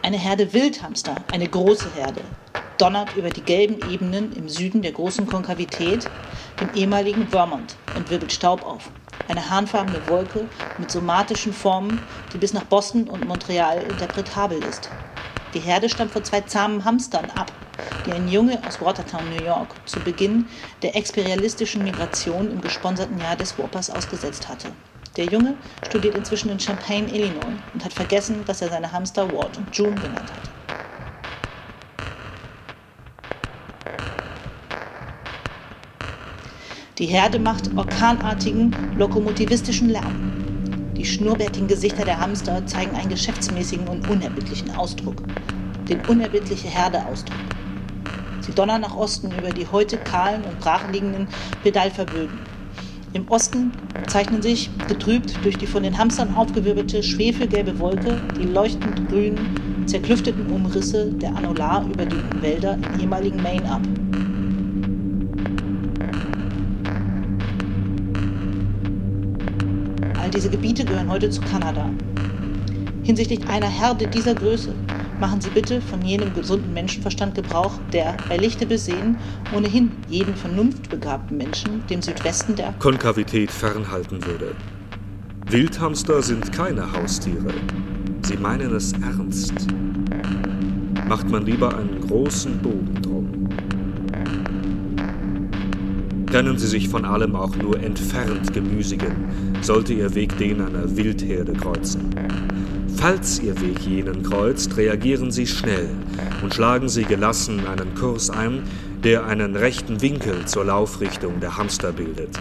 Eine Herde Wildhamster, eine große Herde, donnert über die gelben Ebenen im Süden der großen Konkavität, dem ehemaligen Vermont, und wirbelt Staub auf. Eine hahnfarbene Wolke mit somatischen Formen, die bis nach Boston und Montreal interpretabel ist. Die Herde stammt von 2 zahmen Hamstern ab, die ein Junge aus Watertown, New York, zu Beginn der experialistischen Migration im gesponserten Jahr des Whoppers ausgesetzt hatte. Der Junge studiert inzwischen in Champaign, Illinois, und hat vergessen, dass er seine Hamster Walt und June genannt hat. Die Herde macht orkanartigen, lokomotivistischen Lärm. Die schnurrbärtigen Gesichter der Hamster zeigen einen geschäftsmäßigen und unerbittlichen Ausdruck. Den unerbittliche Herde-Ausdruck. Sie donnern nach Osten über die heute kahlen und brachliegenden Pedalverböden. Im Osten zeichnen sich, getrübt durch die von den Hamstern aufgewirbelte schwefelgelbe Wolke, die leuchtend grünen, zerklüfteten Umrisse der annular überdehnten Wälder im ehemaligen Maine ab. All diese Gebiete gehören heute zu Kanada. Hinsichtlich einer Herde dieser Größe machen Sie bitte von jenem gesunden Menschenverstand Gebrauch, der, bei Lichte besehen, ohnehin jeden vernunftbegabten Menschen dem Südwesten der Konkavität fernhalten würde. Wildhamster sind keine Haustiere. Sie meinen es ernst. Macht man lieber einen großen Bogen drum. Können Sie sich von allem auch nur entfernt gemüsigen, sollte Ihr Weg den einer Wildherde kreuzen. Falls Ihr Weg jenen kreuzt, reagieren Sie schnell und schlagen Sie gelassen einen Kurs ein, der einen rechten Winkel zur Laufrichtung der Hamster bildet.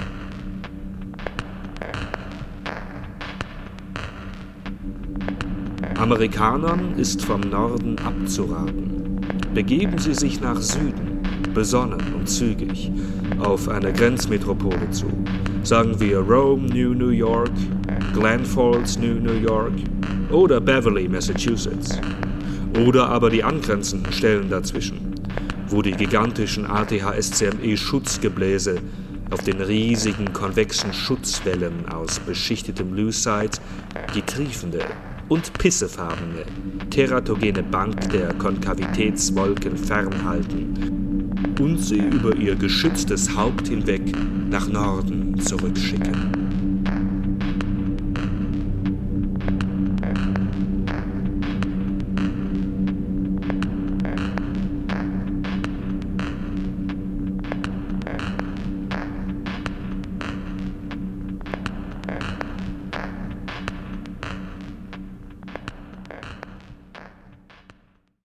Amerikanern ist vom Norden abzuraten. Begeben Sie sich nach Süden, besonnen und zügig, auf eine Grenzmetropole zu. Sagen wir Rome, New York, Glens Falls, New York oder Beverly, Massachusetts. Oder aber die angrenzenden Stellen dazwischen, wo die gigantischen ATHSCME-Schutzgebläse auf den riesigen konvexen Schutzwellen aus beschichtetem Lucite die triefende und pissefarbene, teratogene Bank der Konkavitätswolken fernhalten und sie über ihr geschütztes Haupt hinweg nach Norden zurückschicken.